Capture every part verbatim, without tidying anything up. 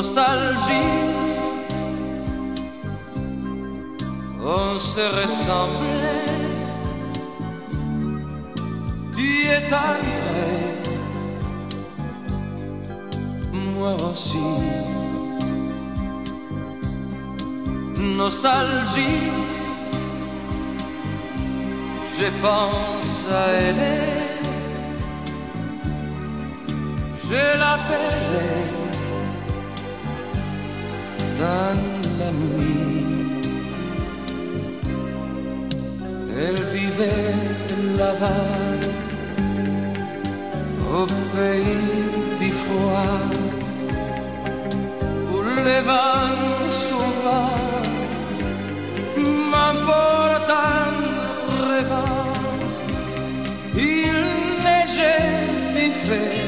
nostalgie. On se ressemblait, tu es entré, moi aussi. Nostalgie, je pense à elle, je l'appelle dans la nuit. Elle vivait là-bas, au pays du froid, où les vents sauvages m'emportent en rêvant. Il neigeait du fait,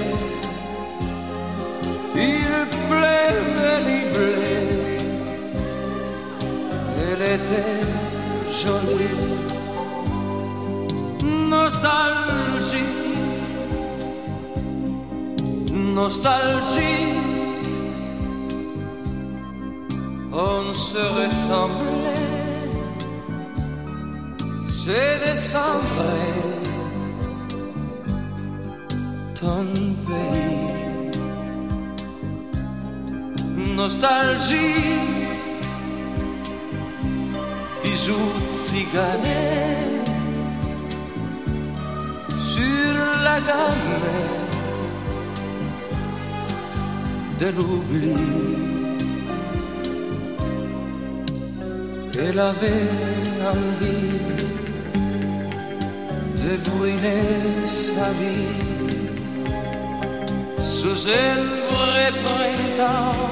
il pleuvait du blé. Elle était jolie. Nostalgie, nostalgie, on se ressemblait, c'est décembre, ton pays. Nostalgie, dix-huit cigarettes sur la gamme de l'oubli. Elle avait envie de brûler sa vie sous un vrai printemps.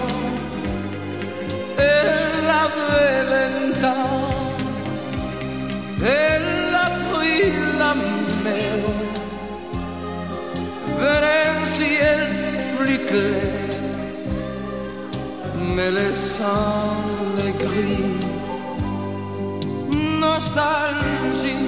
Elle avait vingt ans, elle a pris la mer vers un ciel plus clair, me laissant les gris. Nostalgie,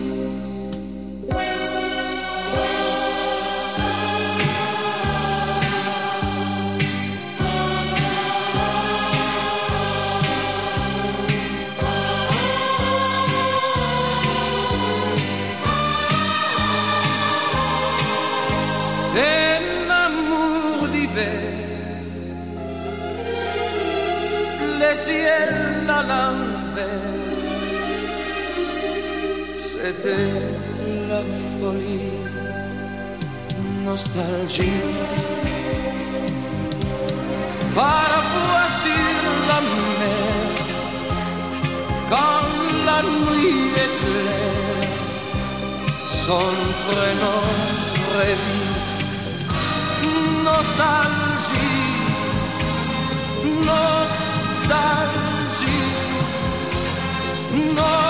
un amour d'hiver, le ciel à l'envers, c'était la folie. Nostalgie, parfois sur la mer, quand la nuit est claire, son prénom revit. Nostalgie, nostalgie, nostalgie.